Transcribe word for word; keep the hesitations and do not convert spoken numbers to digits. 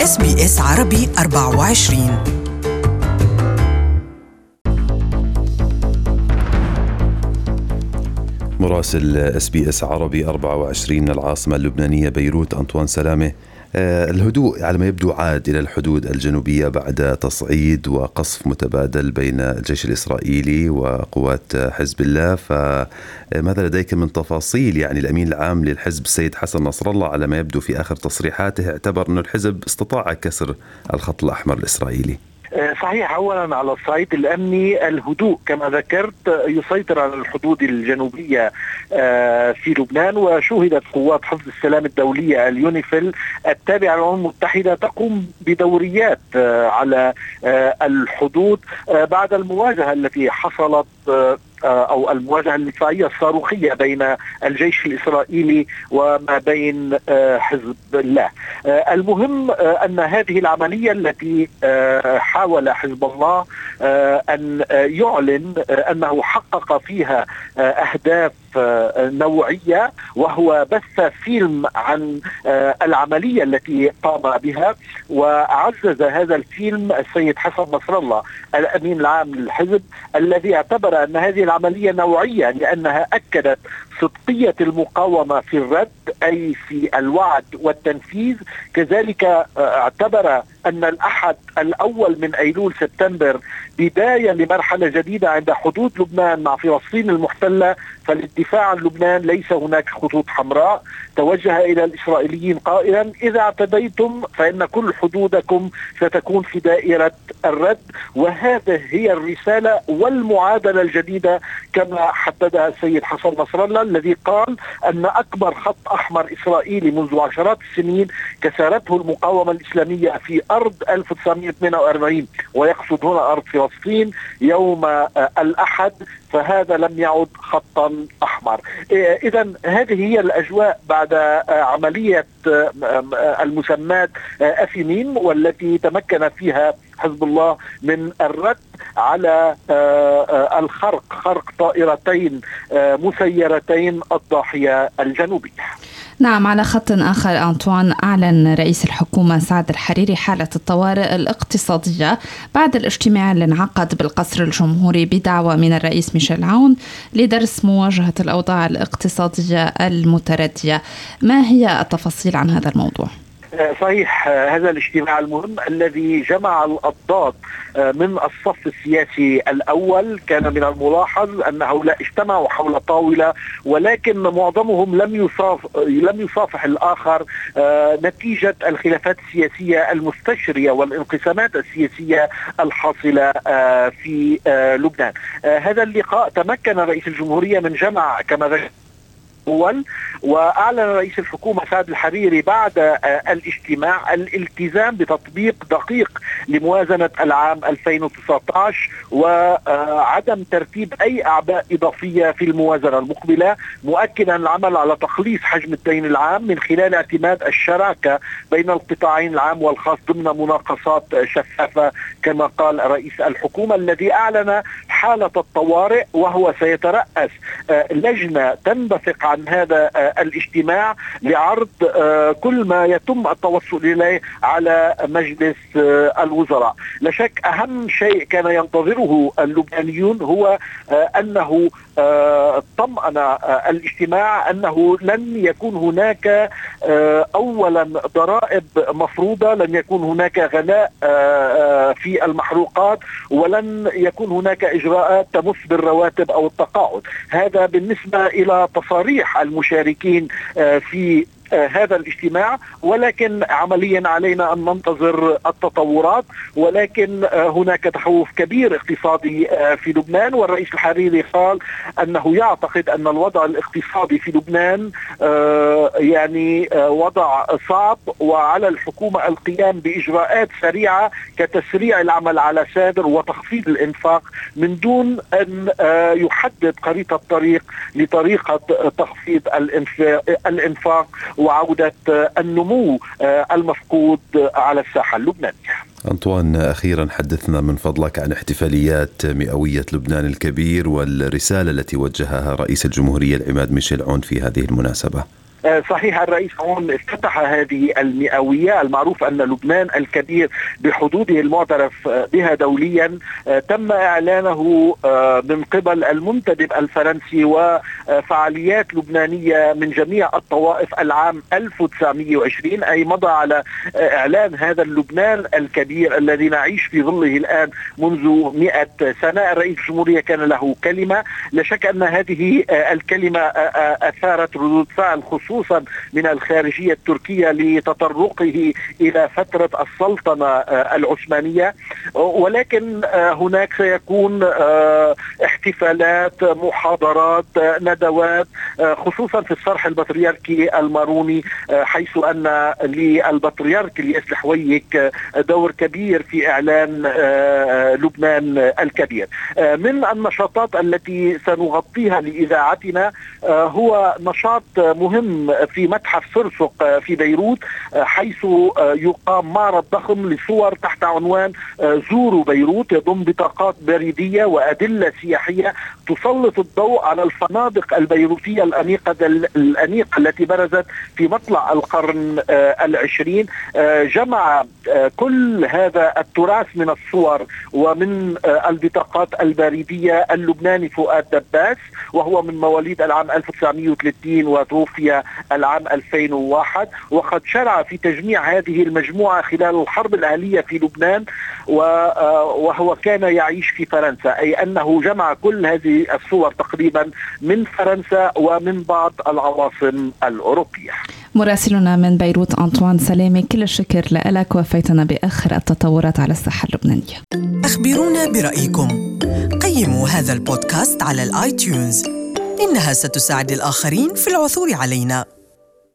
إس بي إس عربي أربعة وعشرين. مراسل إس بي إس عربي أربعة وعشرين من العاصمة اللبنانية بيروت أنطوان سلامة. الهدوء على ما يبدو عاد إلى الحدود الجنوبية بعد تصعيد وقصف متبادل بين الجيش الإسرائيلي وقوات حزب الله، فماذا لديك من تفاصيل؟ يعني الأمين العام للحزب السيد حسن نصر الله على ما يبدو في آخر تصريحاته اعتبر أن الحزب استطاع كسر الخط الأحمر الإسرائيلي. صحيح. أولا على الصعيد الأمني الهدوء كما ذكرت يسيطر على الحدود الجنوبية في لبنان، وشوهدت قوات حفظ السلام الدولية اليونيفيل التابعة للأمم المتحدة تقوم بدوريات على الحدود بعد المواجهة التي حصلت أو المواجهة الدفاعية الصاروخية بين الجيش الإسرائيلي وما بين حزب الله. المهم أن هذه العملية التي حاول حزب الله أن يعلن أنه حقق فيها أهداف نوعية، وهو بث فيلم عن العملية التي قام بها، وعزز هذا الفيلم السيد حسن نصر الله الأمين العام للحزب الذي اعتبر أن هذه العملية نوعية لأنها أكدت صدقية المقاومة في الرد أي في الوعد والتنفيذ. كذلك اعتبر أن الأحد الأول من أيلول سبتمبر بداية لمرحلة جديدة عند حدود لبنان مع فلسطين المحتلة، فللدفاع عن لبنان ليس هناك خطوط حمراء. توجه إلى الإسرائيليين قائلا: إذا اعتديتم فإن كل حدودكم ستكون في دائرة الرد. وهذه هي الرسالة والمعادلة الجديدة كما حددها السيد حسن نصر الله، الذي قال أن أكبر خط أحمر إسرائيلي منذ عشرات السنين كسرته المقاومة الإسلامية في أرض ألف وتسعمائة واثنين وأربعين، ويقصد هنا أرض فلسطين يوم الأحد، فهذا لم يعد خطا أحمر. إذن هذه هي الأجواء بعد عملية المسمات أفيميم، والتي تمكن فيها حزب الله من الرد على الخرق خرق طائرتين مسيرتين الضاحية الجنوبية. نعم، على خط آخر أنطوان، أعلن رئيس الحكومة سعد الحريري حالة الطوارئ الاقتصادية بعد الاجتماع اللي انعقد بالقصر الجمهوري بدعوة من الرئيس ميشيل عون لدرس مواجهة الأوضاع الاقتصادية المتردية. ما هي التفاصيل عن هذا الموضوع؟ صحيح. هذا الاجتماع المهم الذي جمع الأضداد من الصف السياسي الأول، كان من الملاحظ أن هؤلاء اجتمعوا حول طاولة، ولكن معظمهم لم يصاف لم يصافح الآخر نتيجة الخلافات السياسية المستشرية والانقسامات السياسية الحاصلة في لبنان. هذا اللقاء تمكن رئيس الجمهورية من جمع كما ذكر أول، وأعلن رئيس الحكومة سعد الحريري بعد الاجتماع الالتزام بتطبيق دقيق لموازنة العام ألفين وتسعة عشر وعدم ترتيب أي أعباء إضافية في الموازنة المقبلة، مؤكدا العمل على تخليص حجم الدين العام من خلال اعتماد الشراكة بين القطاعين العام والخاص ضمن مناقصات شفافة كما قال رئيس الحكومة، الذي أعلن حالة الطوارئ، وهو سيترأس لجنة تنبثق عن هذا الاجتماع لعرض كل ما يتم التوصل إليه على مجلس الوزراء. لا شك أهم شيء كان ينتظره اللبنانيون هو أنه طمأن الاجتماع أنه لن يكون هناك أولا ضرائب مفروضة، لن يكون هناك غلاء في المحروقات، ولن يكون هناك إجراءات تمس بالرواتب أو التقاعد. هذا بالنسبة إلى تصاريح المشاركين في هذا الاجتماع، ولكن عمليا علينا أن ننتظر التطورات. ولكن هناك تخوف كبير اقتصادي في لبنان، والرئيس الحريري قال أنه يعتقد أن الوضع الاقتصادي في لبنان يعني وضع صعب، وعلى الحكومة القيام بإجراءات سريعة كتسريع العمل على سادر وتخفيض الإنفاق من دون أن يحدد خريطة طريق لطريقة تخفيض الإنفاق وعودة النمو المفقود على الساحة اللبنانية. أنطوان، أخيرا حدثنا من فضلك عن احتفاليات مئوية لبنان الكبير والرسالة التي وجهها رئيس الجمهورية العماد ميشيل عون في هذه المناسبة. صحيح، الرئيس عون افتتح هذه المئوية. المعروف أن لبنان الكبير بحدوده المعترف بها دوليا تم إعلانه من قبل المنتدب الفرنسي وفعاليات لبنانية من جميع الطوائف العام ألف وتسعمئة وعشرين، أي مضى على إعلان هذا اللبنان الكبير الذي نعيش في ظله الآن منذ مئة سنة. الرئيس الجمهورية كان له كلمة، لا شك أن هذه الكلمة أثارت ردود فعل خصوصا من الخارجية التركية لتطرقه إلى فترة السلطنة العثمانية، ولكن هناك سيكون احتفالات، محاضرات، ندوات، خصوصا في الصرح البطريركي الماروني، حيث أن للبطريرك الياس الحويك دور كبير في إعلان لبنان الكبير. من النشاطات التي سنغطيها لإذاعتنا هو نشاط مهم في متحف فرسق في بيروت، حيث يقام معرض ضخم لصور تحت عنوان زوروا بيروت، يضم بطاقات بريدية وأدلة سياحية تسلط الضوء على الفنادق البيروتية الأنيقة الأنيقة التي برزت في مطلع القرن العشرين. جمع كل هذا التراث من الصور ومن البطاقات البريدية اللبناني فؤاد دباس، وهو من مواليد العام ألف وتسعمئة وثلاثين وتوفي العام ألفين وواحد، وقد شرع في تجميع هذه المجموعة خلال الحرب الأهلية في لبنان، وهو كان يعيش في فرنسا، أي أنه جمع كل هذه الصور تقريبا من فرنسا ومن بعض العواصم الأوروبية. مراسلنا من بيروت أنطوان سلامة، كل الشكر لك، وفيتنا بآخر التطورات على الساحة اللبنانية. أخبرونا برأيكم، قيموا هذا البودكاست على الآيتيونز، إنها ستساعد الآخرين في العثور علينا.